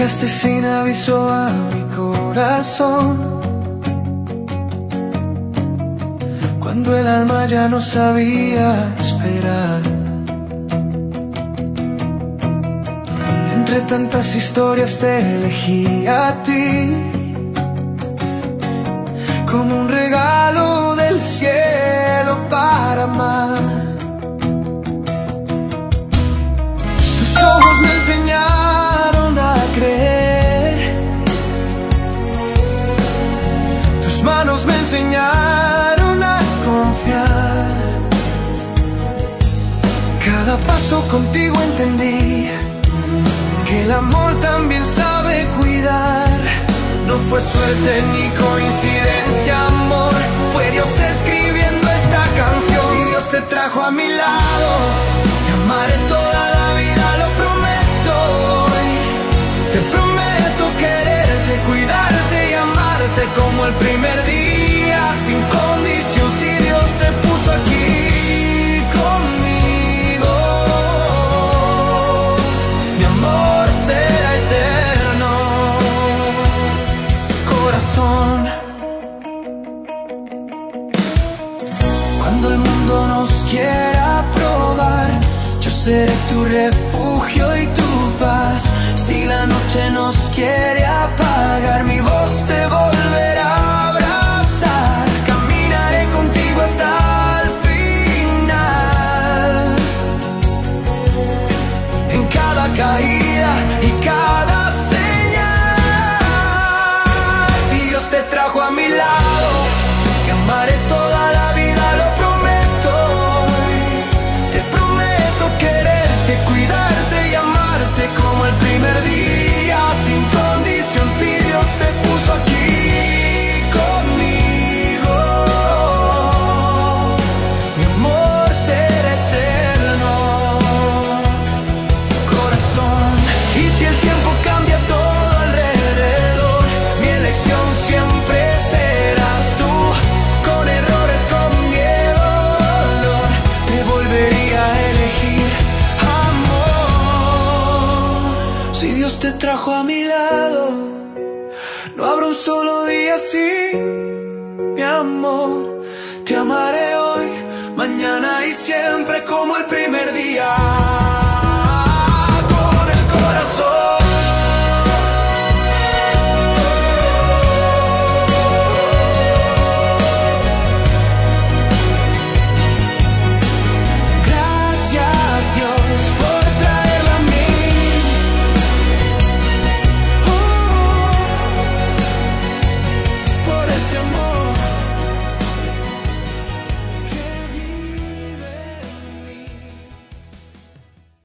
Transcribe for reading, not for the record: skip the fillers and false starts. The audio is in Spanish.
Llegaste sin aviso a mi corazón, cuando el alma ya no sabía esperar. Entre tantas historias te elegí a ti, como un regalo del cielo para amar. Tus ojos me enseñaron a creer, tus manos me enseñaron a confiar. Cada paso contigo entendí que el amor también sabe cuidar. No fue suerte ni coincidencia, amor, fue Dios escribiendo esta canción. Si Dios te trajo a mi lado, te amaré toda la vida, lo prometo hoy. Te prometo quererte, cuidarte y amarte como el primer día, sin condición. Si Dios te puso aquí conmigo, mi amor será eterno. Corazón, cuando el mundo nos quiera probar, yo seré tu refugio y tu paz. Si la noche nos quiere apagar, mi voz te volverá a abrazar. Caminaré contigo hasta el final, en cada caída y cada señal. Si Dios te trajo a mi lado, te amaré toda la vida, lo prometo hoy. Te prometo quererte, cuidarte y amarte como el primer día, sin condición. Si Dios te puso aquí conmigo, mi amor será eterno. Corazón, y si el tiempo cambia todo alrededor, mi elección siempre serás tú. Con errores, con miedo, dolor, te volvería a elegir, amor. Si Dios te trajo a mi lado, no habrá un solo día sin mi amor. Te amaré hoy, mañana y siempre como el primer día.